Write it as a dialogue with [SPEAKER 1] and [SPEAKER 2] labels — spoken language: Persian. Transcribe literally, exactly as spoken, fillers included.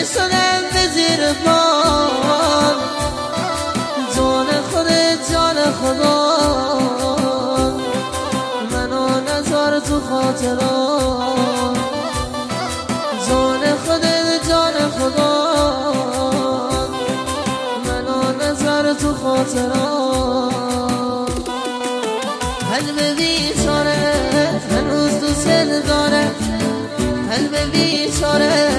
[SPEAKER 1] شدم به زیر پام، جان خودت جان خدا، منو نذار تو خاطرام، جان خودت جان خدا، منو نذار تو خاطرام. قلب بیچاره هنوز دوست داره، قلب بیچاره